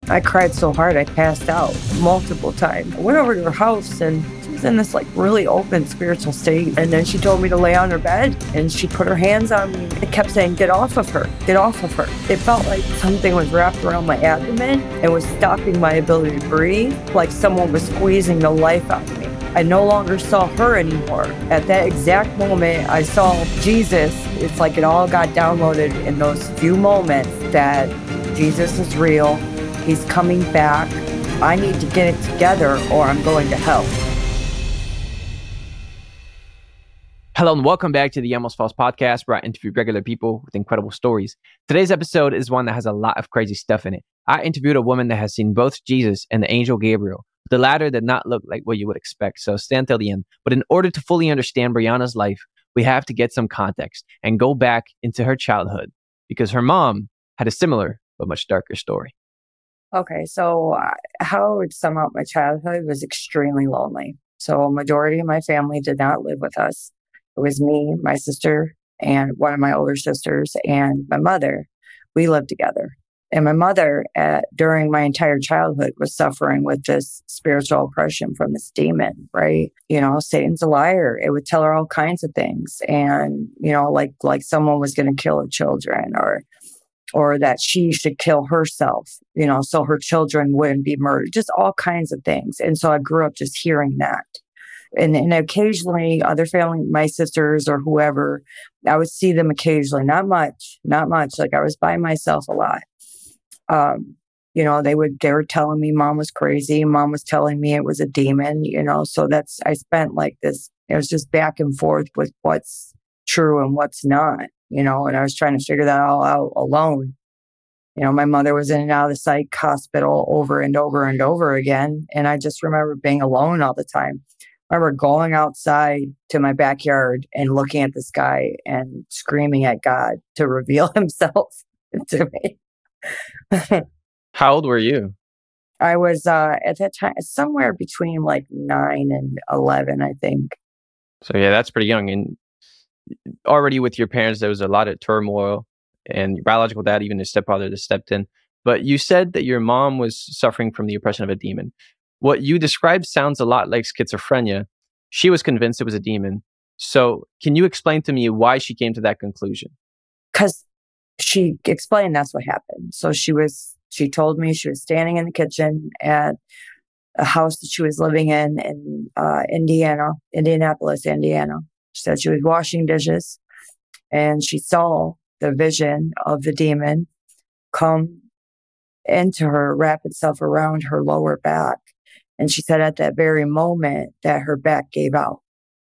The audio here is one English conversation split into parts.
I cried so hard I passed out multiple times. I went over to her house and she was in this like really open spiritual state. And then she told me to lay on her bed and she put her hands on me. It kept saying, get off of her, get off of her. It felt like something was wrapped around my abdomen and was stopping my ability to breathe, like someone was squeezing the life out of me. I no longer saw her anymore. At that exact moment, I saw Jesus. It's like it all got downloaded in those few moments that Jesus is real. He's coming back. I need to get it together or I'm going to hell. Hello and welcome back to the Almost False podcast, where I interview regular people with incredible stories. Today's episode is one that has a lot of crazy stuff in it. I interviewed a woman that has seen both Jesus and the angel Gabriel. The latter did not look like what you would expect, so stay until the end. But in order to fully understand Brianna's life, we have to get some context and go back into her childhood, because her mom had a similar but much darker story. Okay, so how I would sum up my childhood was extremely lonely. So a majority of my family did not live with us. It was me, my sister, and one of my older sisters, and my mother. We lived together. And my mother, during my entire childhood, was suffering with this spiritual oppression from this demon, right? You know, Satan's a liar. It would tell her all kinds of things. And, you know, like someone was going to kill her children or that she should kill herself, you know, so her children wouldn't be murdered, just all kinds of things. And so I grew up just hearing that. And occasionally other family, my sisters or whoever, I would see them occasionally, not much. Like I was by myself a lot. You know, they were telling me mom was crazy. Mom was telling me it was a demon, you know, so I spent like this, it was just back and forth with what's true and what's not. You know, and I was trying to figure that all out alone. You know, my mother was in and out of the psych hospital over and over and over again. And I just remember being alone all the time. I remember going outside to my backyard and looking at the sky and screaming at God to reveal himself to me. How old were you? I was at that time somewhere between like 9 and 11, I think. So yeah, that's pretty young. And already with your parents, there was a lot of turmoil, and your biological dad, even his stepfather, that stepped in. But you said that your mom was suffering from the oppression of a demon. What you described sounds a lot like schizophrenia. She was convinced it was a demon. So can you explain to me why she came to that conclusion? Because she explained that's what happened. So she told me she was standing in the kitchen at a house that she was living in Indianapolis, Indiana. She said she was washing dishes and she saw the vision of the demon come into her, wrap itself around her lower back. And she said at that very moment that her back gave out.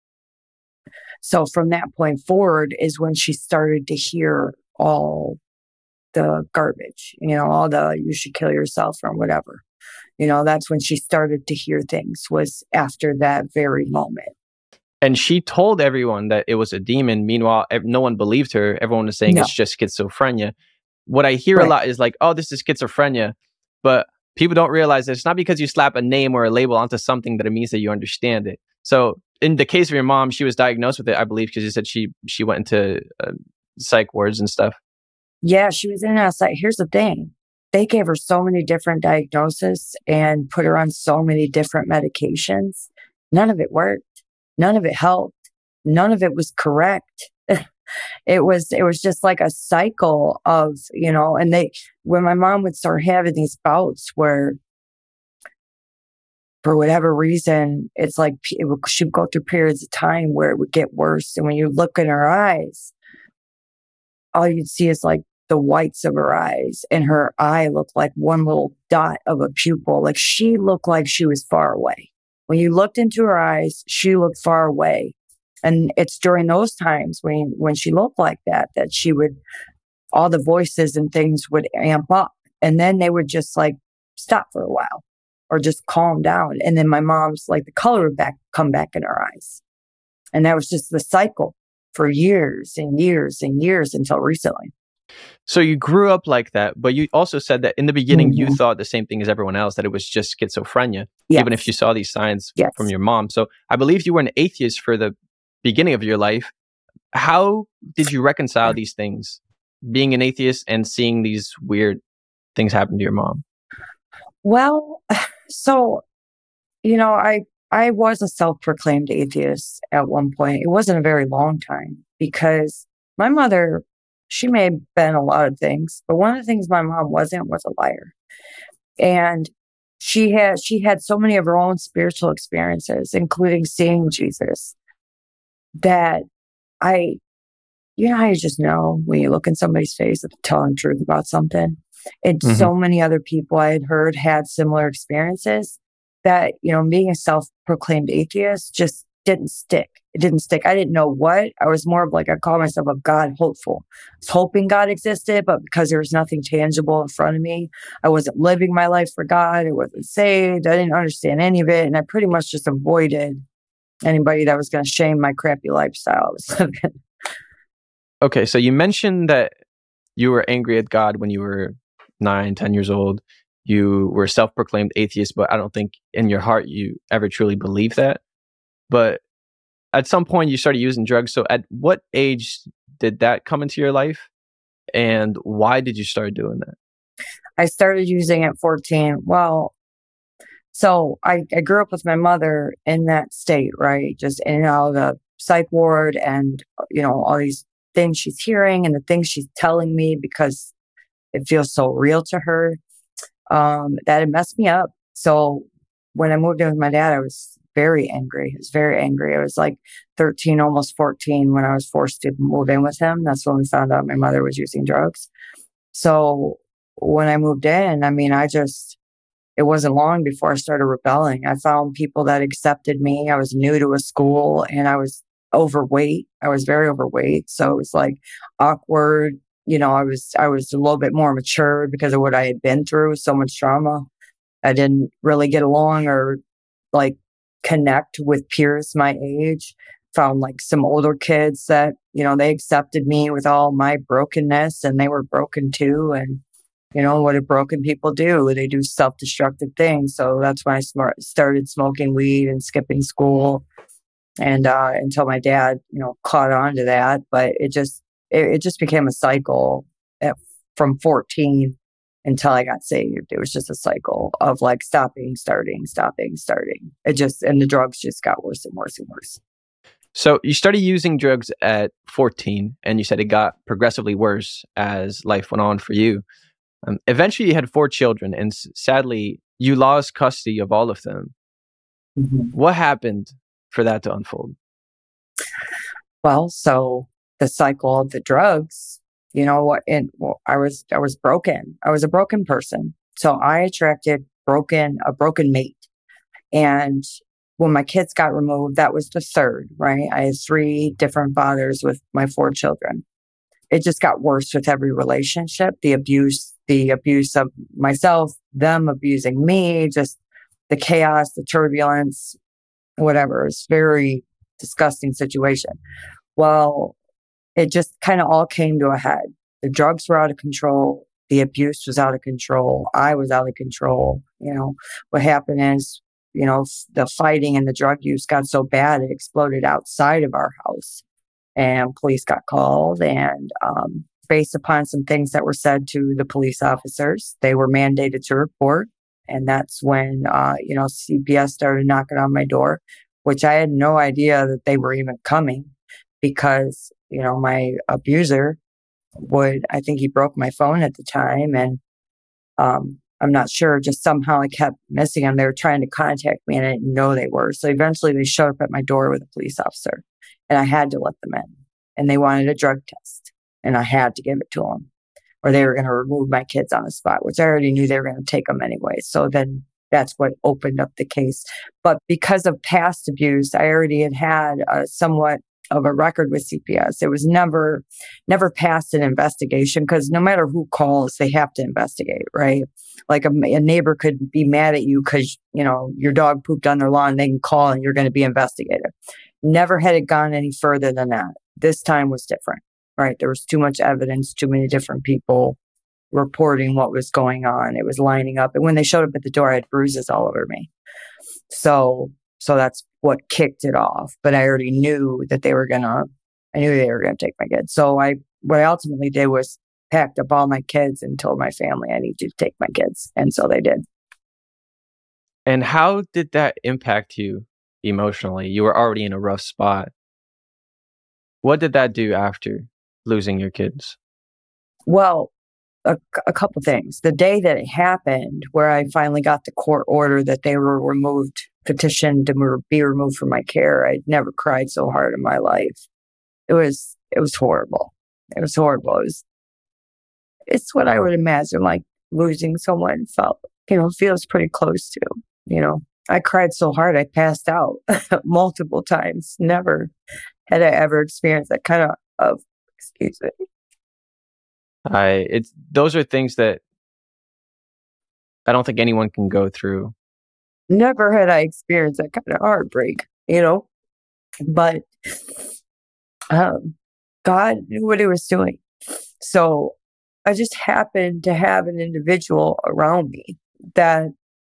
So from that point forward is when she started to hear all the garbage, you know, all the you should kill yourself or whatever. You know, that's when she started to hear things, was after that very moment. And she told everyone that it was a demon. Meanwhile, no one believed her. Everyone was saying it's just schizophrenia. What I hear a lot is like, oh, this is schizophrenia. But people don't realize that it's not because you slap a name or a label onto something that it means that you understand it. So in the case of your mom, she was diagnosed with it, I believe, because you said she went into psych wards and stuff. Yeah, she was in and out of psych. Here's the thing. They gave her so many different diagnoses and put her on so many different medications. None of it worked. None of it helped. None of it was correct. It was just like a cycle of, you know, and when my mom would start having these bouts where for whatever reason, it's like she'd go through periods of time where it would get worse. And when you look in her eyes, all you'd see is like the whites of her eyes, and her eye looked like one little dot of a pupil. Like she looked like she was far away. When you looked into her eyes, she looked far away. And it's during those times when she looked like that she would, all the voices and things would amp up. And then they would just like stop for a while or just calm down. And then my mom's like the color would come back in her eyes. And that was just the cycle for years and years and years until recently. So you grew up like that, but you also said that in the beginning, you thought the same thing as everyone else, that it was just schizophrenia, even if you saw these signs from your mom. So I believe you were an atheist for the beginning of your life. How did you reconcile these things, being an atheist and seeing these weird things happen to your mom? Well, so, I was a self-proclaimed atheist at one point. It wasn't a very long time because my mother, she may have been a lot of things, but one of the things my mom wasn't was a liar. And she had so many of her own spiritual experiences, including seeing Jesus, that I how you just know when you look in somebody's face that they're telling the truth about something. And Hmm. so many other people I had heard had similar experiences that, being a self-proclaimed atheist just didn't stick. It didn't stick. I didn't know what. I was more of like, I call myself a God hopeful. I was hoping God existed, but because there was nothing tangible in front of me, I wasn't living my life for God. I wasn't saved. I didn't understand any of it. And I pretty much just avoided anybody that was going to shame my crappy lifestyle I was living. Okay, so you mentioned that you were angry at God when you were 9, 10 years old. You were a self-proclaimed atheist, but I don't think in your heart you ever truly believed that. But at some point, you started using drugs. So at what age did that come into your life? And why did you start doing that? I started using at 14. Well, so I grew up with my mother in that state, right? Just in and out of the psych ward and, all these things she's hearing and the things she's telling me because it feels so real to her, that it messed me up. So when I moved in with my dad, I was very angry. I was very angry. I was like 13, almost 14 when I was forced to move in with him. That's when we found out my mother was using drugs. So when I moved in, it wasn't long before I started rebelling. I found people that accepted me. I was new to a school and I was overweight. I was very overweight. So it was like awkward. I was a little bit more mature because of what I had been through, so much trauma. I didn't really get along or like connect with peers my age. Found like some older kids that, they accepted me with all my brokenness and they were broken too. And what do broken people do? They do self-destructive things. So that's when I started smoking weed and skipping school, and until my dad, caught on to that. But it just became a cycle from 14 until I got saved. It was just a cycle of like stopping, starting, stopping, starting. And the drugs just got worse and worse and worse. So you started using drugs at 14, and you said it got progressively worse as life went on for you. Eventually, you had 4 children, and sadly, you lost custody of all of them. Mhm. What happened for that to unfold? Well, so the cycle of the drugs, I was broken. I was a broken person. So I attracted a broken mate. And when my kids got removed, that was the third, right? I had three different fathers with my 4 children. It just got worse with every relationship. The abuse of myself, them abusing me, just the chaos, the turbulence, whatever. It's very disgusting situation. Well, it just kind of all came to a head. The drugs were out of control. The abuse was out of control. I was out of control. What happened is, the fighting and the drug use got so bad it exploded outside of our house, and police got called. And based upon some things that were said to the police officers, they were mandated to report. And that's when, CPS started knocking on my door, which I had no idea that they were even coming because, my abuser I think he broke my phone at the time. And I'm not sure, just somehow I kept missing them. They were trying to contact me and I didn't know they were. So eventually they showed up at my door with a police officer and I had to let them in. And they wanted a drug test and I had to give it to them or they were going to remove my kids on the spot, which I already knew they were going to take them anyway. So then that's what opened up the case. But because of past abuse, I already had somewhat of a record with CPS. It was never past an investigation because no matter who calls, they have to investigate, right? Like a neighbor could be mad at you because, your dog pooped on their lawn. They can call and you're going to be investigated. Never had it gone any further than that. This time was different, right? There was too much evidence, too many different people reporting what was going on. It was lining up. And when they showed up at the door, I had bruises all over me. So that's what kicked it off. But I already knew that I knew they were gonna take my kids. So what I ultimately did was packed up all my kids and told my family I need you to take my kids. And so they did. And how did that impact you emotionally? You were already in a rough spot. What did that do after losing your kids? Well, a couple things. The day that it happened, where I finally got the court order that they were removed, petitioned to be removed from my care, I'd never cried so hard in my life. It was horrible. It was horrible. It's what I would imagine like losing someone feels pretty close to, you know. I cried so hard I passed out multiple times. Never had I ever experienced that kind of excuse me. Those are things that I don't think anyone can go through. Never had I experienced that kind of heartbreak, but God knew what he was doing. So I just happened to have an individual around me that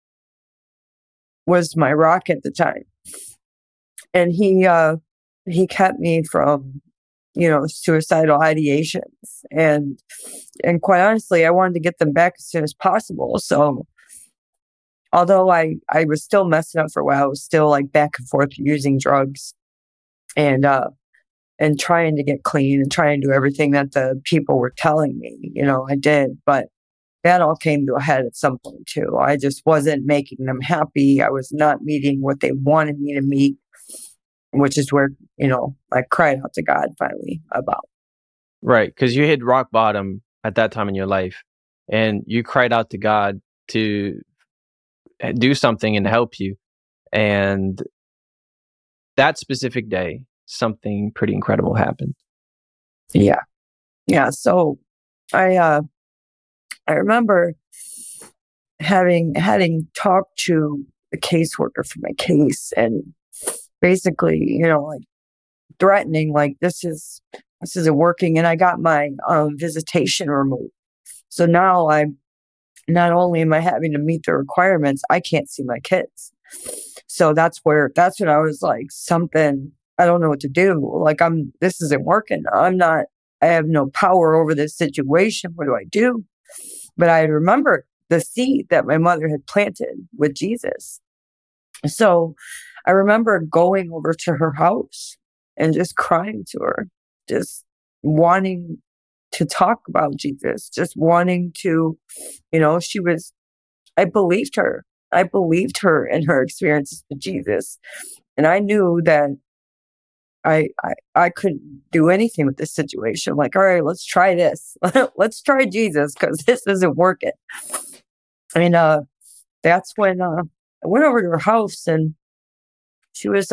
was my rock at the time. And he kept me from, suicidal ideations. And quite honestly, I wanted to get them back as soon as possible. So although I was still messing up for a while, I was still like back and forth using drugs and trying to get clean and trying to do everything that the people were telling me, I did. But that all came to a head at some point too. I just wasn't making them happy. I was not meeting what they wanted me to meet, which is where, I cried out to God finally about. Right. Because you hit rock bottom at that time in your life and you cried out to God to do something and help you. And that specific day, something pretty incredible happened. Yeah. Yeah. So I remember having talked to the caseworker for my case and basically, like threatening, like this isn't working. And I got my visitation removed. So now not only am I having to meet the requirements, I can't see my kids. So that's when I was like, something, I don't know what to do. Like this isn't working. I have no power over this situation. What do I do? But I remembered the seed that my mother had planted with Jesus. So I remember going over to her house and just crying to her, just wanting to talk about Jesus, just wanting to, I believed her. I believed her in her experiences with Jesus. And I knew that I couldn't do anything with this situation. Like, all right, let's try this. Let's try Jesus because this isn't working. And that's when I went over to her house and she was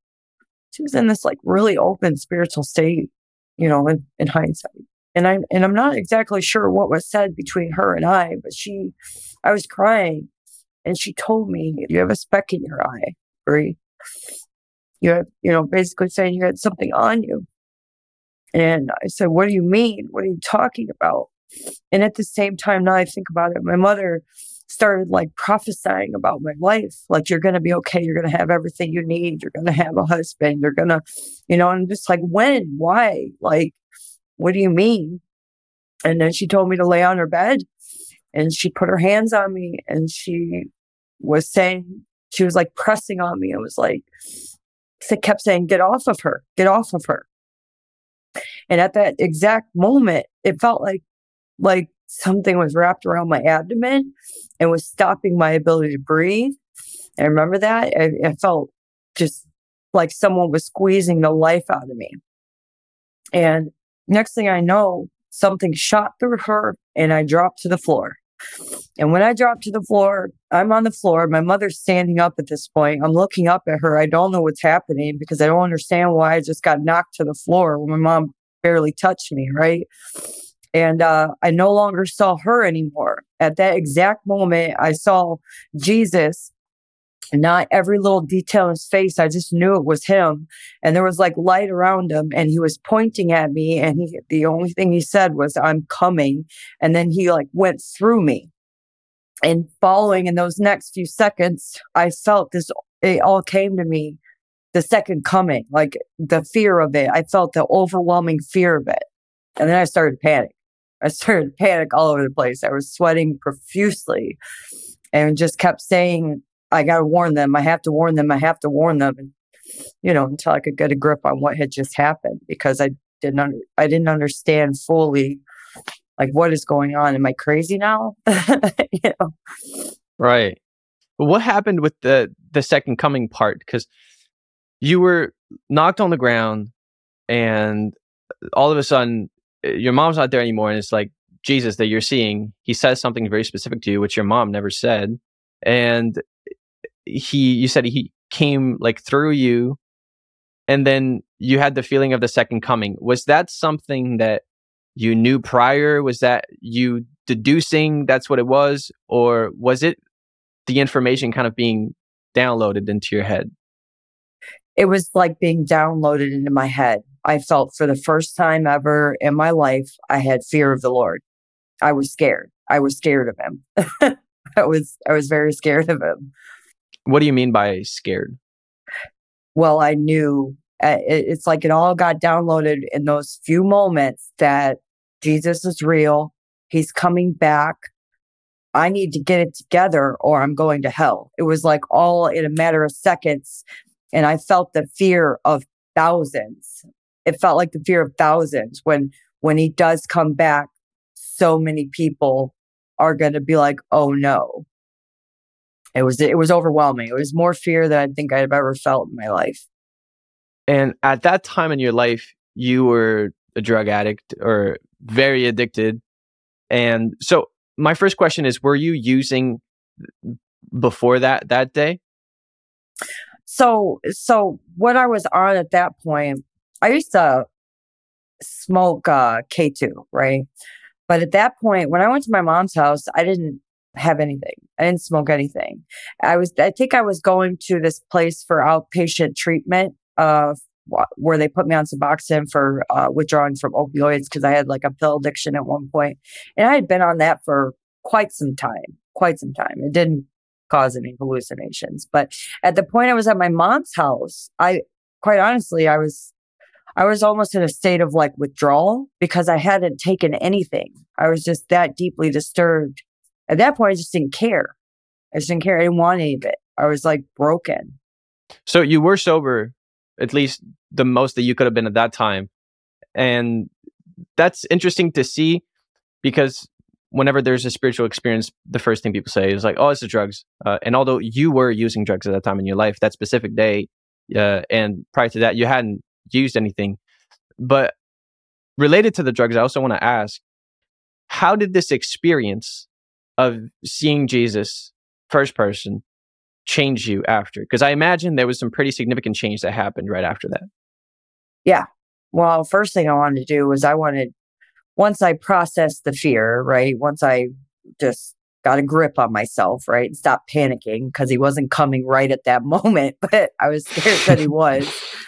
in this like really open spiritual state, in hindsight. And I'm not exactly sure what was said between her and I, but I was crying and she told me, "You have a speck in your eye, Bree. You have, basically saying you had something on you." And I said, "What do you mean? What are you talking about?" And at the same time, now I think about it, my mother started like prophesying about my life. Like, you're going to be okay. You're going to have everything you need. You're going to have a husband. You're going to, and I'm just like, when, why? Like, what do you mean? And then she told me to lay on her bed and she put her hands on me and she was like pressing on me. It was like, kept saying, "Get off of her, get off of her." And at that exact moment, it felt like something was wrapped around my abdomen and was stopping my ability to breathe. I remember that. I felt just like someone was squeezing the life out of me. And next thing I know, something shot through her and I dropped to the floor. And when I dropped to the floor, I'm on the floor. My mother's standing up at this point. I'm looking up at her. I don't know what's happening because I don't understand why I just got knocked to the floor when my mom barely touched me, right? And I no longer saw her anymore. At that exact moment, I saw Jesus. Not every little detail in his face. I just knew it was him. And there was like light around him and he was pointing at me. And the only thing he said was, "I'm coming." And then he like went through me. And following in those next few seconds, I felt this, it all came to me, the second coming, like the fear of it. I felt the overwhelming fear of it. And then I started to panic. I started to panic all over the place. I was sweating profusely and just kept saying, I got to warn them. I have to warn them. I have to warn them. And, until I could get a grip on what had just happened, because I didn't understand fully, like, what is going on. Am I crazy now? you know? Right. But what happened with the second coming part? Because you were knocked on the ground, and all of a sudden, your mom's not there anymore, and it's like Jesus that you're seeing. He says something very specific to you, which your mom never said, and you said he came like through you, and then you had the feeling of the second coming. Was that something that you knew prior? Was that you deducing that's what it was, or was it the information kind of being downloaded into your head? It was like being downloaded into my head. I felt for the first time ever in my life, I had fear of the Lord. I was scared. I was scared of him. I was very scared of him. What do you mean by scared? Well, I knew it's like it all got downloaded in those few moments that Jesus is real. He's coming back. I need to get it together or I'm going to hell. It was like all in a matter of seconds. And I felt the fear of thousands. It felt like the fear of thousands when he does come back. So many people are going to be like, "Oh no." It was overwhelming. It was more fear than I think I've ever felt in my life. And at that time in your life, you were a drug addict or very addicted. And so my first question is, were you using before that day? So what I was on at that point, I used to smoke K2, right? But at that point, when I went to my mom's house, I didn't have anything. I didn't smoke anything. I think I was going to this place for outpatient treatment, where they put me on Suboxone for withdrawing from opioids, because I had like a pill addiction at one point, and I had been on that for quite some time. It didn't cause any hallucinations, but at the point I was at my mom's house, quite honestly, I was almost in a state of like withdrawal, because I hadn't taken anything. I was just that deeply disturbed. At that point, I just didn't care. I didn't want any of it. I was like broken. So you were sober, at least the most that you could have been at that time. And that's interesting to see, because whenever there's a spiritual experience, the first thing people say is like, "Oh, it's the drugs." And although you were using drugs at that time in your life, that specific day, and prior to that, you hadn't used anything. But related to the drugs, I also want to ask, how did this experience of seeing Jesus first person change you after? Because I imagine there was some pretty significant change that happened right after that. Yeah. Well, first thing I wanted to do was once I processed the fear, right? Once I just got a grip on myself, right? And stopped panicking, because he wasn't coming right at that moment, but I was scared that he was.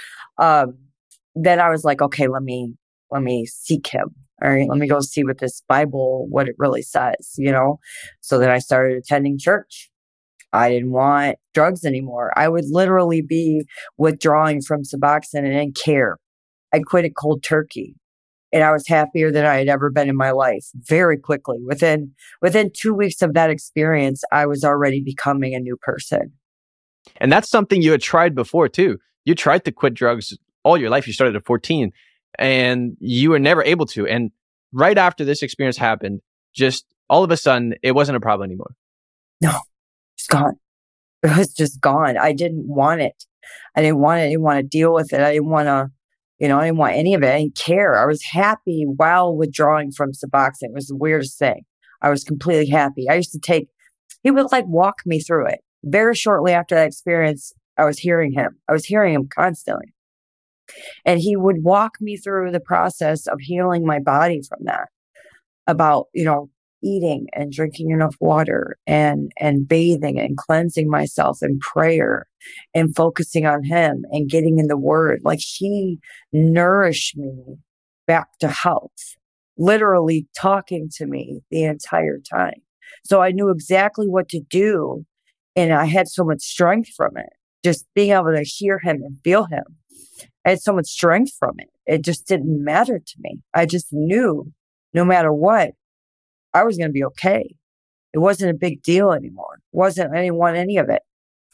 Then I was like, okay, let me seek him. All right, let me go see what this Bible, what it really says, So then I started attending church. I didn't want drugs anymore. I would literally be withdrawing from Suboxone and didn't care. I quit it cold turkey. And I was happier than I had ever been in my life very quickly. Within 2 weeks of that experience, I was already becoming a new person. And that's something you had tried before too. You tried to quit drugs all your life. You started at 14 and you were never able to. And right after this experience happened, just all of a sudden, it wasn't a problem anymore. No, it's gone. It was just gone. I didn't want it. I didn't want to deal with it. I didn't want to, I didn't want any of it. I didn't care. I was happy while withdrawing from Suboxone. It was the weirdest thing. I was completely happy. He would like walk me through it. Very shortly after that experience, I was hearing him. I was hearing him constantly. And he would walk me through the process of healing my body from that, about, eating and drinking enough water and bathing and cleansing myself in prayer and focusing on him and getting in the word. Like, he nourished me back to health, literally talking to me the entire time. So I knew exactly what to do. And I had so much strength from it. Just being able to hear him and feel him. I had so much strength from it. It just didn't matter to me. I just knew no matter what, I was going to be okay. It wasn't a big deal anymore. I didn't want any of it.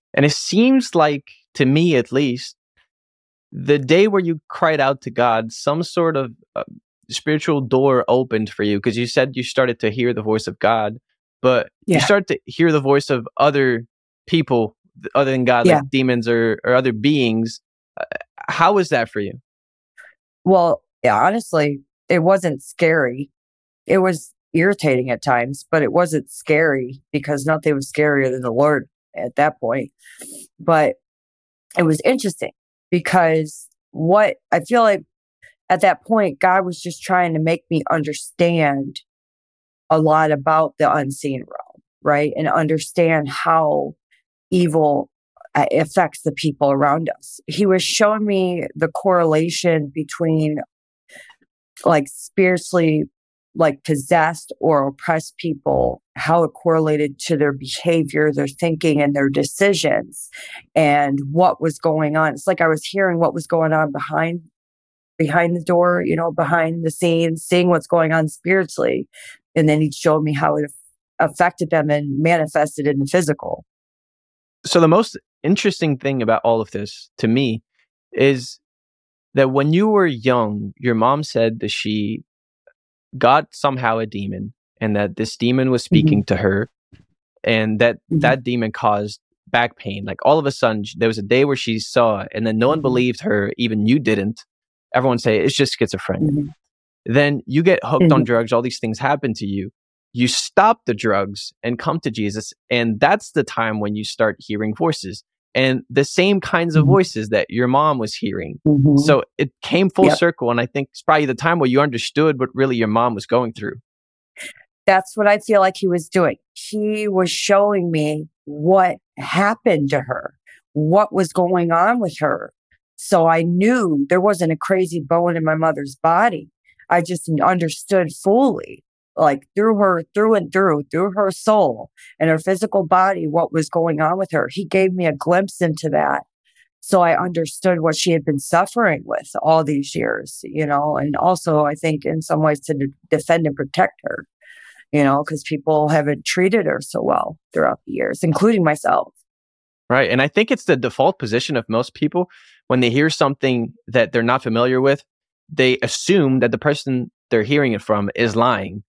And it seems like, to me at least, the day where you cried out to God, some sort of spiritual door opened for you, because you said you started to hear the voice of God, but you Yeah. started to hear the voice of other people other than God, Yeah. like demons or other beings. Uh, How was that for you? Well, yeah, honestly, it wasn't scary. It was irritating at times, but it wasn't scary because nothing was scarier than the Lord at that point. But it was interesting because what I feel like at that point, God was just trying to make me understand a lot about the unseen realm, right? And understand how evil affects the people around us. He was showing me the correlation between like spiritually like possessed or oppressed people, how it correlated to their behavior, their thinking, and their decisions, and what was going on. It's like I was hearing what was going on behind the door, behind the scenes, seeing what's going on spiritually. And then he showed me how it affected them and manifested in the physical. So the most interesting thing about all of this to me is that when you were young, your mom said that she got somehow a demon, and that this demon was Mhm. speaking to her, and that Mhm. that demon caused back pain. Like all of a sudden, there was a day where she saw it, and then no one Mhm. believed her, even you didn't. Everyone say it's just schizophrenia. Mhm. Then you get hooked on Mhm. drugs, all these things happen to you. You stop the drugs and come to Jesus, and that's the time when you start hearing voices, and the same kinds of Mhm. voices that your mom was hearing. Mhm. So it came full Yep. circle, and I think it's probably the time where you understood what really your mom was going through. That's what I feel like he was doing. He was showing me what happened to her, what was going on with her. So I knew there wasn't a crazy bone in my mother's body. I just understood fully, like through her, through and through her soul and her physical body, what was going on with her. He gave me a glimpse into that. So I understood what she had been suffering with all these years, and also I think in some ways to defend and protect her, because people haven't treated her so well throughout the years, including myself. Right. And I think it's the default position of most people when they hear something that they're not familiar with, they assume that the person they're hearing it from is lying.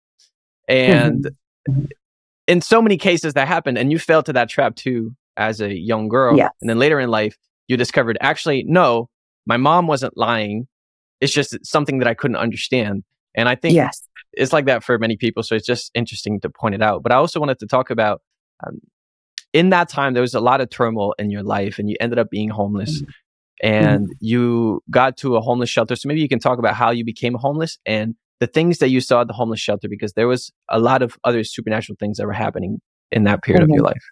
And Mhm. Mhm. in so many cases that happened, and you fell to that trap too as a young girl. And Yes. then later in life, you discovered actually, no, my mom wasn't lying. It's just something that I couldn't understand. And I think Yes. it's like that for many people. So it's just interesting to point it out. But I also wanted to talk about um, in that time, there was a lot of turmoil in your life, and you ended up being homeless, Mhm. and Mhm. you got to a homeless shelter. So maybe you can talk about how you became homeless and the things that you saw at the homeless shelter, because there was a lot of other supernatural things that were happening in that period of your Mhm. life.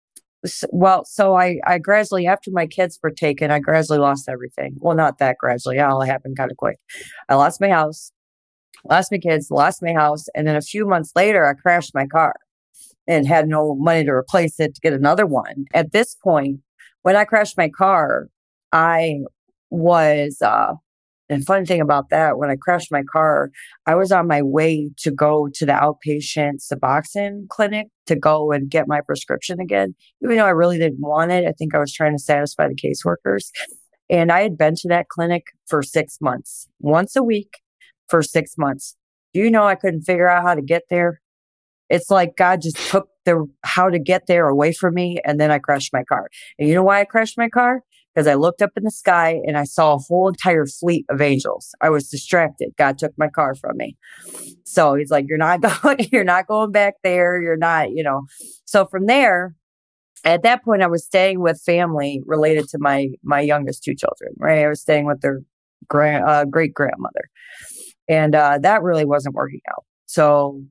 Well, so I gradually, after my kids were taken, I gradually lost everything. Well, not that gradually. It all happened kind of quick. I lost my house, lost my kids, lost my house. And then a few months later, I crashed my car and had no money to replace it to get another one. At this point, when I crashed my car, I was, and funny thing about that, when I crashed my car, I was on my way to go to the outpatient Suboxone clinic to go and get my prescription again. Even though I really didn't want it, I think I was trying to satisfy the caseworkers. And I had been to that clinic for 6 months, once a week for 6 months. Do you know I couldn't figure out how to get there? It's like God just took the how to get there away from me, and then I crashed my car. And you know why I crashed my car? Because I looked up in the sky and I saw a whole entire fleet of angels. I was distracted. God took my car from me. So he's like, "You're not going, you're not going back there. You're not." So from there, at that point, I was staying with family related to my youngest two children. Right, I was staying with their great grandmother, and that really wasn't working out. So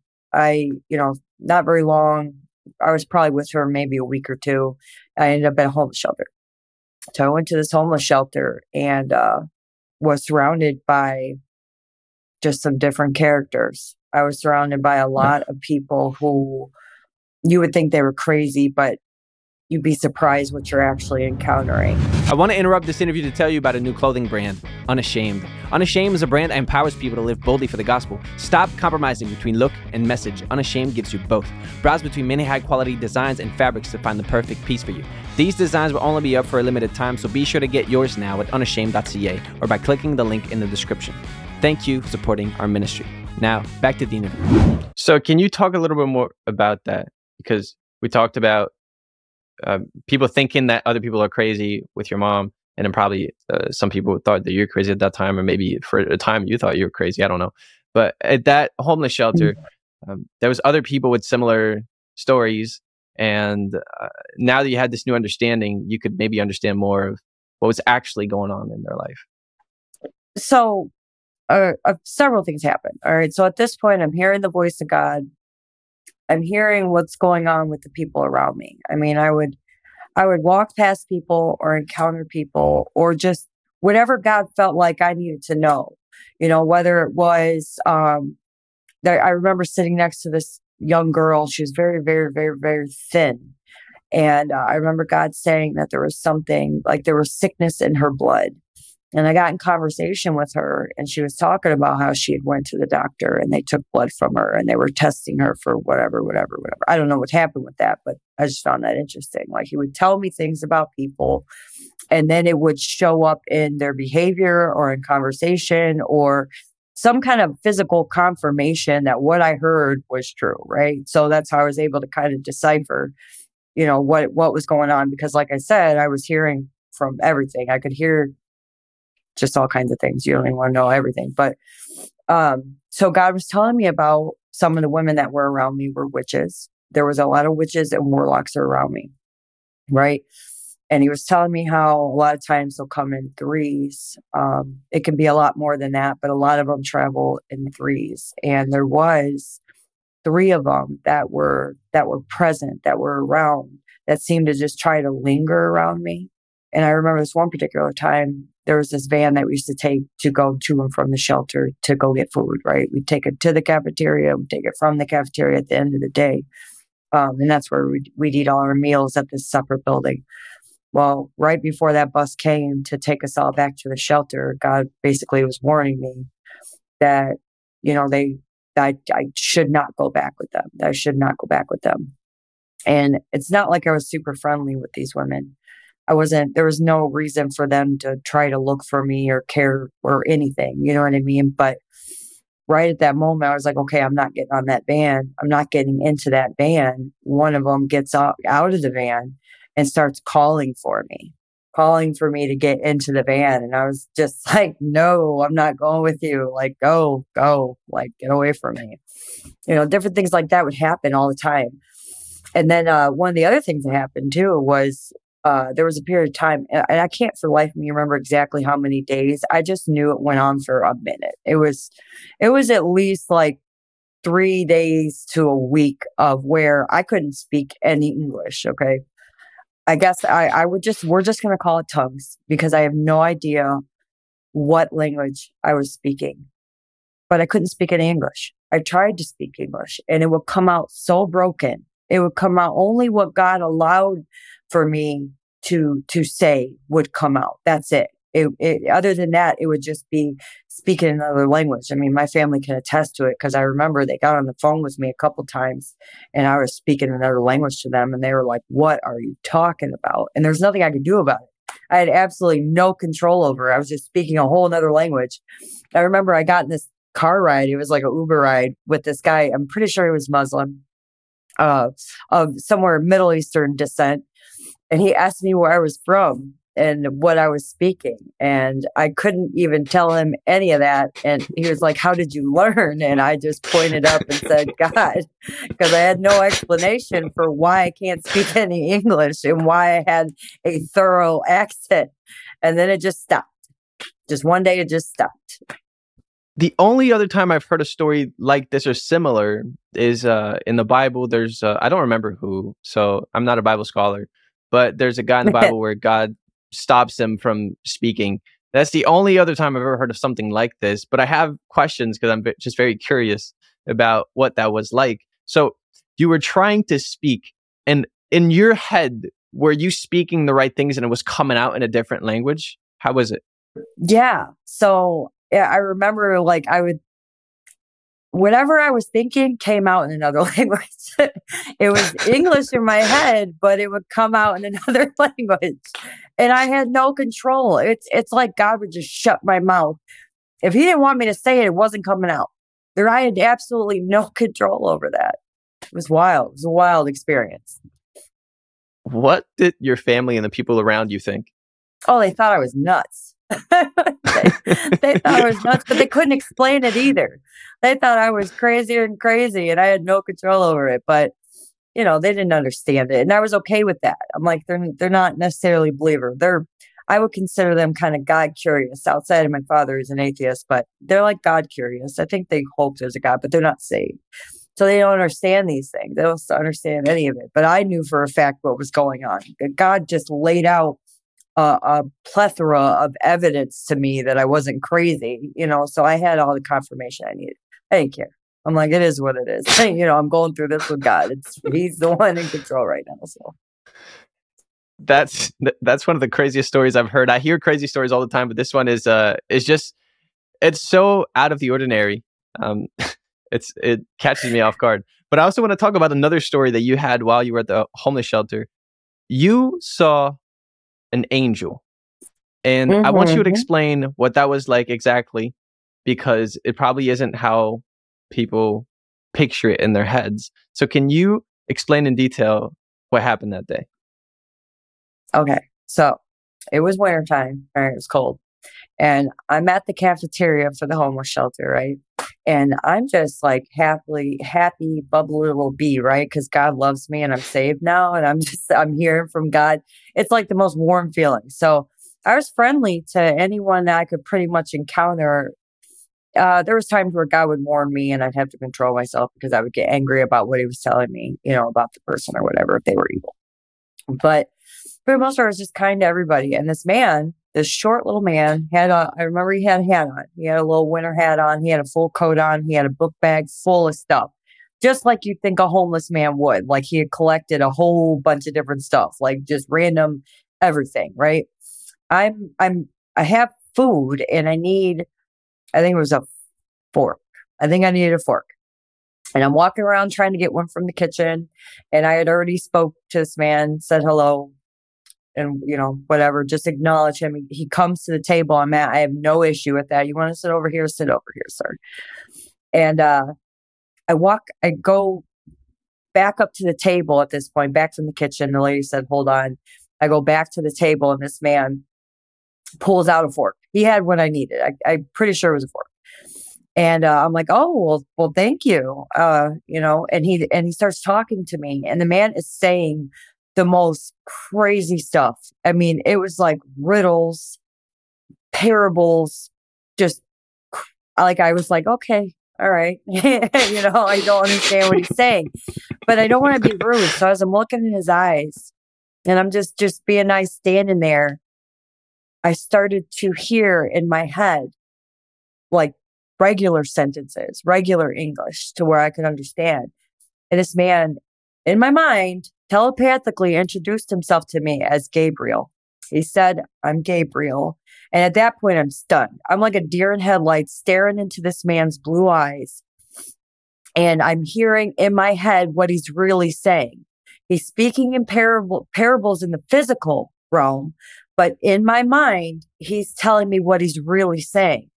not very long. I was probably with her maybe a week or two. I ended up at a homeless shelter. So I went to this homeless shelter and was surrounded by just some different characters. I was surrounded by a Yeah. lot of people who you would think they were crazy, but you'd be surprised what you're actually encountering. I want to interrupt this interview to tell you about a new clothing brand, Unashamed. Unashamed is a brand that empowers people to live boldly for the gospel. Stop compromising between look and message. Unashamed gives you both. Browse between many high-quality designs and fabrics to find the perfect piece for you. These designs will only be up for a limited time, so be sure to get yours now at unashamed.ca or by clicking the link in the description. Thank you for supporting our ministry. Now, back to the interview. So can you talk a little bit more about that? Because we talked about people thinking that other people are crazy with your mom, and then probably some people thought that you're crazy at that time, or maybe for a time you thought you were crazy. I don't know. But at that homeless shelter, there was other people with similar stories, and now that you had this new understanding, you could maybe understand more of what was actually going on in their life. So several things happened. All right. So at this point, I'm hearing the voice of God. I'm hearing what's going on with the people around me. I mean, I would walk past people or encounter people or just whatever God felt like I needed to know, whether it was, I remember sitting next to this young girl. She was very, very, very, very thin. And I remember God saying that there was something like there was sickness in her blood. And I got in conversation with her, and she was talking about how she had went to the doctor and they took blood from her and they were testing her for whatever. I don't know what happened with that, but I just found that interesting. Like, he would tell me things about people, and then it would show up in their behavior or in conversation or some kind of physical confirmation that what I heard was true, right? So that's how I was able to kind of decipher, what was going on. Because like I said, I was hearing from everything. I could hear just all kinds of things. You don't even want to know everything. But so God was telling me about some of the women that were around me were witches. There was a lot of witches and warlocks around me, right? And he was telling me how a lot of times they'll come in threes. It can be a lot more than that, but a lot of them travel in threes. And there was 3 of them that were present, that were around, that seemed to just try to linger around me. And I remember this one particular time, there was this van that we used to take to go to and from the shelter to go get food, right? We'd take it to the cafeteria, we'd take it from the cafeteria at the end of the day. And that's where we'd eat all our meals at this separate building. Well, right before that bus came to take us all back to the shelter, God basically was warning me that, I should not go back with them. That I should not go back with them. And it's not like I was super friendly with these women. There was no reason for them to try to look for me or care or anything. You know what I mean? But right at that moment, I was like, okay, I'm not getting on that van. I'm not getting into that van. One of them gets out of the van and starts calling for me to get into the van. And I was just like, no, I'm not going with you. Like, go, like, get away from me. Different things like that would happen all the time. And then one of the other things that happened too was there was a period of time, and I can't for the life of me remember exactly how many days. I just knew it went on for a minute. It was at least like 3 days to a week of where I couldn't speak any English. Okay. I guess we're just going to call it tongues because I have no idea what language I was speaking, but I couldn't speak any English. I tried to speak English and it would come out so broken. It would come out only what God allowed for me to say would come out. That's it. Other than that, it would just be speaking another language. I mean, my family can attest to it because I remember they got on the phone with me a couple times and I was speaking another language to them and they were like, what are you talking about? And there's nothing I could do about it. I had absolutely no control over it. I was just speaking a whole other language. I remember I got in this car ride. It was like an Uber ride with this guy. I'm pretty sure he was Muslim, of somewhere Middle Eastern descent. And he asked me where I was from and what I was speaking. And I couldn't even tell him any of that. And he was like, how did you learn? And I just pointed up and said, God, because I had no explanation for why I can't speak any English and why I had a thorough accent. And then it just stopped. Just one day it just stopped. The only other time I've heard a story like this or similar is in the Bible. There's, I don't remember who, so I'm not a Bible scholar, but there's a guy in the Bible where God stops him from speaking. That's the only other time I've ever heard of something like this. But I have questions because I'm just very curious about what that was like. So you were trying to speak, and in your head, were you speaking the right things and it was coming out in a different language? How was it? Yeah. So yeah, I remember like whatever I was thinking came out in another language. It was English in my head, but it would come out in another language. And I had no control. It's like God would just shut my mouth. If he didn't want me to say it, it wasn't coming out. I had absolutely no control over that. It was wild. It was a wild experience. What did your family and the people around you think? Oh, they thought I was nuts. they thought I was nuts, but they couldn't explain it either. They thought I was crazier and crazy and I had no control over it. But, they didn't understand it. And I was okay with that. I'm like, they're not necessarily believer. I would consider them kind of God curious outside of my father who's an atheist, but they're like God curious. I think they hope there's a God, but they're not saved. So they don't understand these things. They don't understand any of it. But I knew for a fact what was going on. God just laid out a plethora of evidence to me that I wasn't crazy, so I had all the confirmation I needed. I didn't care. I'm like, it is what it is. I'm going through this with God. He's the one in control right now. So that's one of the craziest stories I've heard. I hear crazy stories all the time, but this one is just, it's so out of the ordinary. It catches me off guard. But I also want to talk about another story that you had while you were at the homeless shelter. You saw an angel. And I want you to explain what that was like exactly, because it probably isn't how people picture it in their heads. So can you explain in detail what happened that day? Okay. So it was wintertime, right? It was cold. And I'm at the cafeteria for the homeless shelter, right? And I'm just like happy, bubbly little bee, right? Because God loves me and I'm saved now. And I'm hearing from God. It's like the most warm feeling. So I was friendly to anyone that I could pretty much encounter. There was times where God would warn me and I'd have to control myself because I would get angry about what he was telling me, about the person or whatever, if they were evil. But for the most part, I was just kind to everybody. And this short little man I remember he had a hat on. He had a little winter hat on. He had a full coat on. He had a book bag full of stuff, just like you'd think a homeless man would. Like he had collected a whole bunch of different stuff, like just random everything, right? I have food and I think it was a fork. I think I needed a fork. And I'm walking around trying to get one from the kitchen. And I had already spoke to this man, said hello, and whatever, just acknowledge him. He comes to the table I'm at. I have no issue with that. You want to sit over here, sir. And I go back up to the table at this point, back from the kitchen. The lady said, hold on. I go back to the table and this man pulls out a fork. He had what I needed. I'm pretty sure it was a fork. And I'm like, oh, well, thank you. And he starts talking to me and the man is saying the most crazy stuff. I mean, it was like riddles, parables, just like, I was like, okay, all right. I don't understand what he's saying, but I don't want to be rude. So as I'm looking in his eyes and I'm just being nice, standing there, I started to hear in my head, like regular sentences, regular English to where I could understand. And this man in my mind telepathically introduced himself to me as Gabriel. He said, I'm Gabriel. And at that point, I'm stunned. I'm like a deer in headlights staring into this man's blue eyes. And I'm hearing in my head what he's really saying. He's speaking in parables in the physical realm, but in my mind, he's telling me what he's really saying.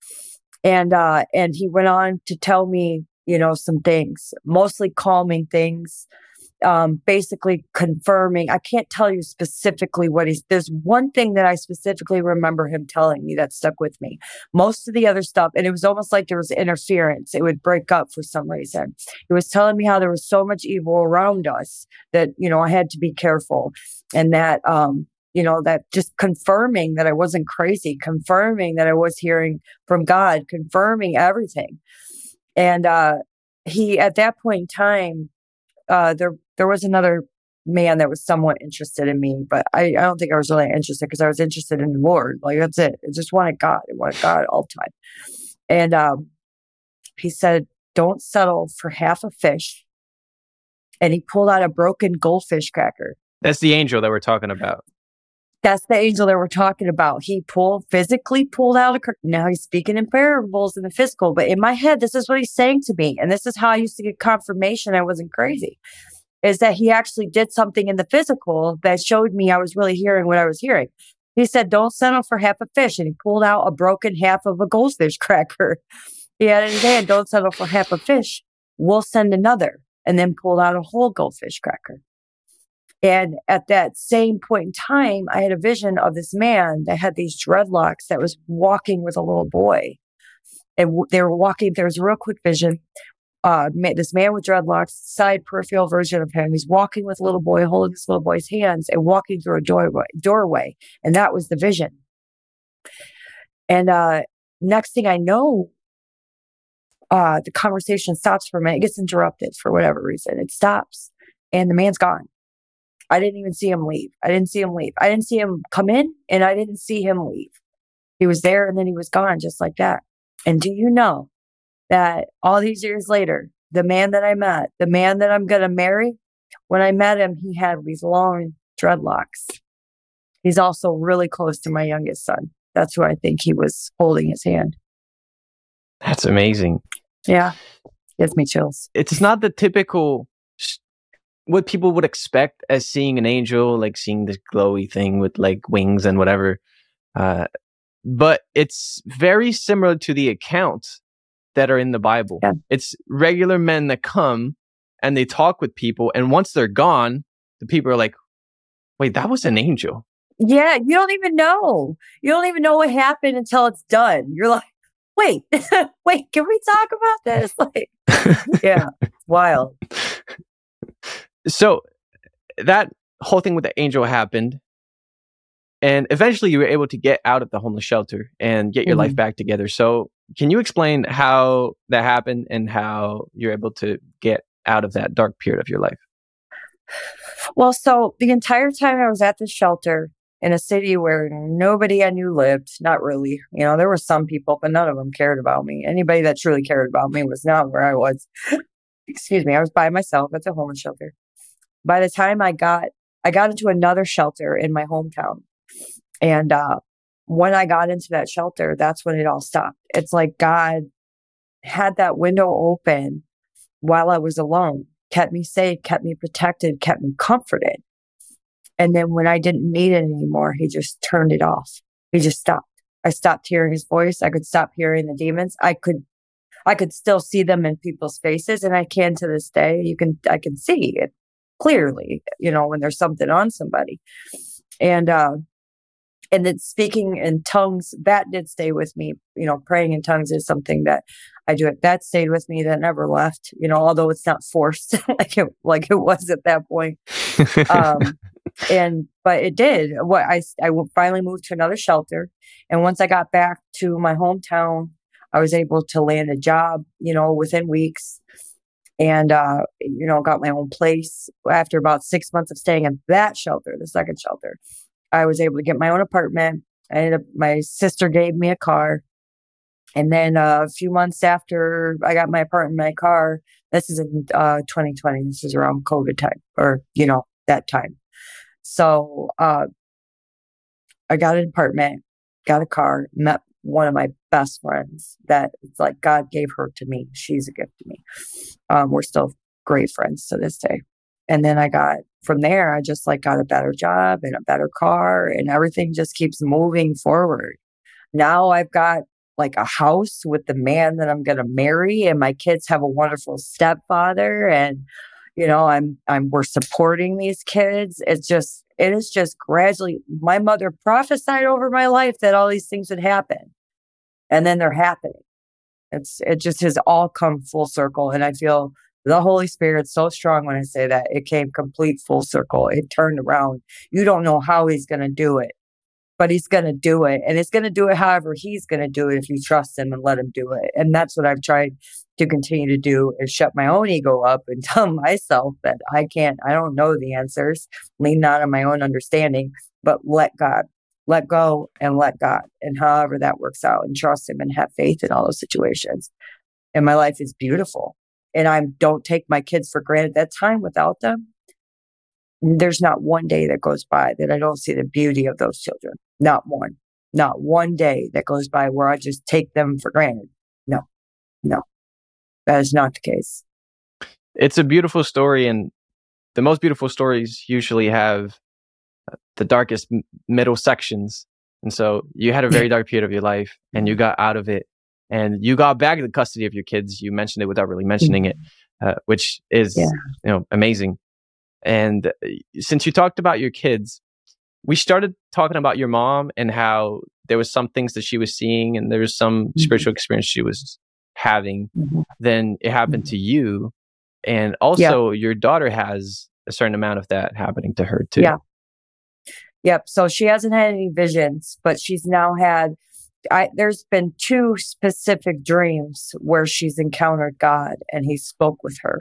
And he went on to tell me, some things, mostly calming things, basically confirming. I can't tell you specifically there's one thing that I specifically remember him telling me that stuck with me. Most of the other stuff, and it was almost like there was interference. It would break up for some reason. He was telling me how there was so much evil around us that, I had to be careful, and that, that just confirming that I wasn't crazy, confirming that I was hearing from God, confirming everything. And he, at that point in time, there was another man that was somewhat interested in me, but I don't think I was really interested because I was interested in the Lord. Like, that's it. I just wanted God. I wanted God all the time. And he said, don't settle for half a fish. And he pulled out a broken goldfish cracker. That's the angel that we're talking about. That's the angel that we're talking about. He physically pulled out a curtain. Now he's speaking in parables in the physical, but in my head, this is what he's saying to me. And this is how I used to get confirmation I wasn't crazy, is that he actually did something in the physical that showed me I was really hearing what I was hearing. He said, don't settle for half a fish. And he pulled out a broken half of a goldfish cracker. He had in his hand, don't settle for half a fish. We'll send another. And then pulled out a whole goldfish cracker. And at that same point in time, I had a vision of this man that had these dreadlocks that was walking with a little boy. And they were walking, there was a real quick vision. This man with dreadlocks, side peripheral version of him. He's walking with a little boy, holding this little boy's hands and walking through a doorway. And that was the vision. And next thing I know, the conversation stops for a minute. It gets interrupted for whatever reason. It stops and the man's gone. I didn't even see him leave. I didn't see him come in and I didn't see him leave. He was there and then he was gone just like that. And do you know that all these years later, the man that I met, the man that I'm going to marry, when I met him, he had these long dreadlocks. He's also really close to my youngest son. That's who I think he was holding his hand. That's amazing. Yeah. Gives me chills. It's not the typical what people would expect as seeing an angel, like seeing this glowy thing with like wings and whatever. But it's very similar to the accounts that are in the Bible. Yeah. It's regular men that come and they talk with people. And once they're gone, the people are like, wait, that was an angel. Yeah, you don't even know. You don't even know what happened until it's done. You're like, wait, can we talk about this? Like, yeah, it's wild. So that whole thing with the angel happened. And eventually you were able to get out of the homeless shelter and get your life back together. So can you explain how that happened and how you're able to get out of that dark period of your life? Well, so the entire time I was at the shelter in a city where nobody I knew lived, not really. You know, there were some people, but none of them cared about me. Anybody that truly cared about me was not where I was. Excuse me. I was by myself at the homeless shelter. By the time I got into another shelter in my hometown. And when I got into that shelter, that's when it all stopped. It's like God had that window open while I was alone, kept me safe, kept me protected, kept me comforted. And then when I didn't need it anymore, he just turned it off. He just stopped. I stopped hearing his voice. I could stop hearing the demons. I could still see them in people's faces, and I can to this day. I can see it clearly, you know, when there's something on somebody. And then speaking in tongues, that did stay with me. You know, praying in tongues is something that I do. That stayed with me. That never left. You know, although it's not forced like it was at that point. But it did. I finally moved to another shelter, and once I got back to my hometown, I was able to land a job. You know, within weeks, and you know, got my own place after about 6 months of staying in that shelter, the second shelter. I was able to get my own apartment. My sister gave me a car. And then a few months after I got my apartment, my car, this is in 2020. This is around COVID time, or, you know, that time. So I got an apartment, got a car, met one of my best friends that it's like God gave her to me. She's a gift to me. We're still great friends to this day. And then from there, I just got a better job and a better car, and everything just keeps moving forward. Now I've got a house with the man that I'm going to marry, and my kids have a wonderful stepfather, and, you know, we're supporting these kids. It is just gradually, my mother prophesied over my life that all these things would happen, and then they're happening. It just has all come full circle. And I feel the Holy Spirit's so strong when I say that. It came complete full circle. It turned around. You don't know how he's going to do it, but he's going to do it. And he's going to do it however he's going to do it if you trust him and let him do it. And that's what I've tried to continue to do, is shut my own ego up and tell myself that I don't know the answers, lean not on my own understanding, but let go and let God, and however that works out, and trust him and have faith in all those situations. And my life is beautiful. And I don't take my kids for granted. That time without them, There's not one day that goes by that I don't see the beauty of those children. Not one. Not one day that goes by where I just take them for granted. No, no, that is not the case. It's a beautiful story, and the most beautiful stories usually have the darkest middle sections. And so you had a very dark period of your life, and you got out of it, and you got back the custody of your kids. You mentioned it without really mentioning it, which is amazing. And since you talked about your kids, we started talking about your mom and how there was some things that she was seeing, and there was some spiritual experience she was having. Then it happened to you, and also your daughter has a certain amount of that happening to her too. Yep. So she hasn't had any visions, but she's now had, there's been 2 specific dreams where she's encountered God and he spoke with her.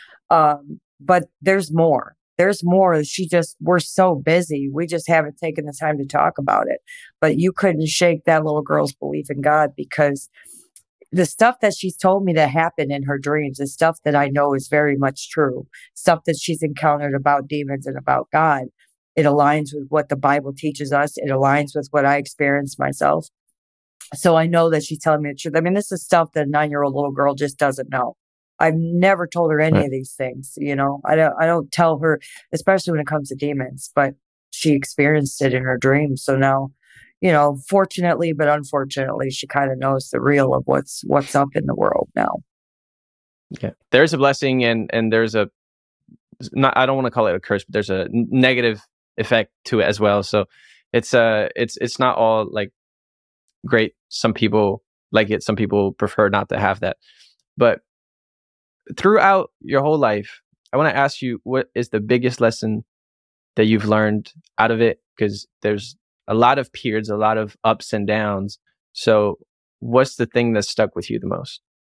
But there's more. There's more. We're so busy. We just haven't taken the time to talk about it. But you couldn't shake that little girl's belief in God, because the stuff that she's told me that happened in her dreams is stuff that I know is very much true. Stuff that she's encountered about demons and about God. It aligns with what the Bible teaches us. It aligns with what I experienced myself. So I know that she's telling me the truth. I mean, this is stuff that a 9-year-old little girl just doesn't know. I've never told her any of these things. I don't tell her, especially when it comes to demons, but she experienced it in her dreams. So now, fortunately, but unfortunately, she kind of knows the real of what's up in the world now. Yeah. There's a blessing, and there's I don't want to call it a curse, but there's a negative effect to it as well. So it's not all like great. Some people like it, some people prefer not to have that. But throughout your whole life, I want to ask you, what is the biggest lesson that you've learned out of it? Because there's a lot of periods, a lot of ups and downs. So what's the thing that stuck with you the most?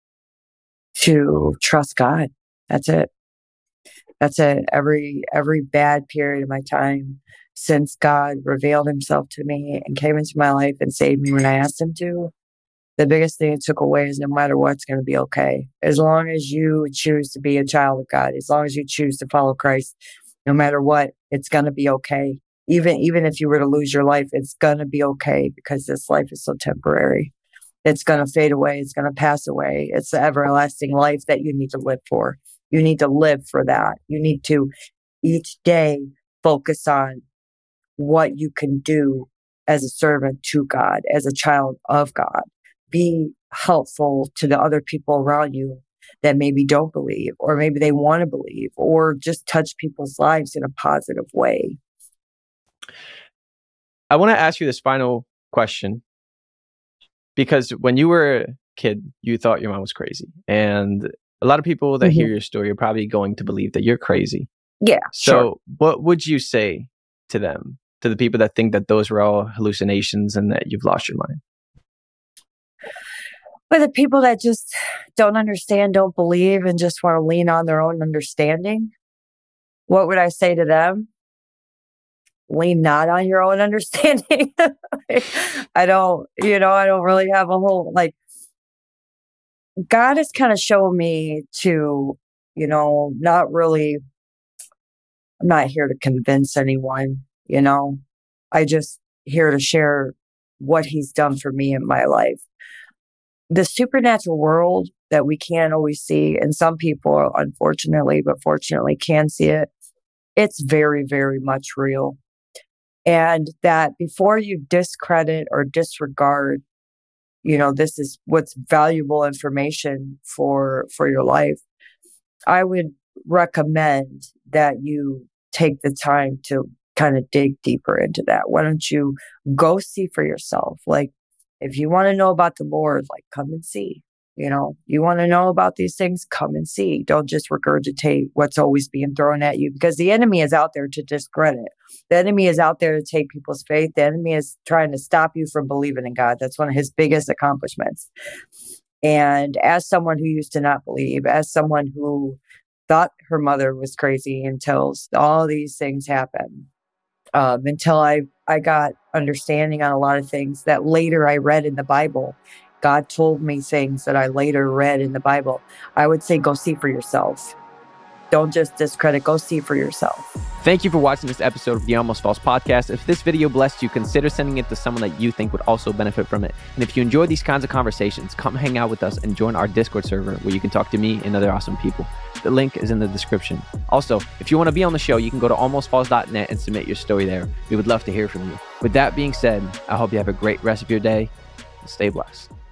To trust God. That's it. That's it. Every bad period of my time since God revealed himself to me and came into my life and saved me when I asked him to, the biggest thing it took away is no matter what, it's going to be okay. As long as you choose to be a child of God, as long as you choose to follow Christ, no matter what, it's going to be okay. Even if you were to lose your life, it's going to be okay, because this life is so temporary. It's going to fade away. It's going to pass away. It's the everlasting life that you need to live for. You need to live for that. You need to each day focus on what you can do as a servant to God, as a child of God. Be helpful to the other people around you that maybe don't believe, or maybe they want to believe, or just touch people's lives in a positive way. I want to ask you this final question, because when you were a kid, you thought your mom was crazy. And a lot of people that hear your story are probably going to believe that you're crazy. Yeah. So what would you say to them, to the people that think that those were all hallucinations and that you've lost your mind? But the people that just don't understand, don't believe, and just want to lean on their own understanding, what would I say to them? Lean not on your own understanding. I don't really have a whole, God has kind of shown me to, not really, I'm not here to convince anyone, I just here to share what he's done for me in my life. The supernatural world that we can't always see, and some people, unfortunately, but fortunately can see it, it's very, very much real. And that before you discredit or disregard, this is what's valuable information for your life, I would recommend that you take the time to kind of dig deeper into that. Why don't you go see for yourself? Like, if you want to know about the Lord, come and see. You want to know about these things, come and see. Don't just regurgitate what's always being thrown at you, because the enemy is out there to discredit. The enemy is out there to take people's faith. The enemy is trying to stop you from believing in God. That's one of his biggest accomplishments. And as someone who used to not believe, as someone who thought her mother was crazy until all these things happened, until I got understanding on a lot of things that later I read in the Bible. God told me things that I later read in the Bible. I would say go see for yourself. Don't just discredit, go see for yourself. Thank you for watching this episode of the Almost False podcast. If this video blessed you, consider sending it to someone that you think would also benefit from it. And if you enjoy these kinds of conversations, come hang out with us and join our Discord server where you can talk to me and other awesome people. The link is in the description. Also, if you want to be on the show, you can go to almostfalse.net and submit your story there. We would love to hear from you. With that being said, I hope you have a great rest of your day and stay blessed.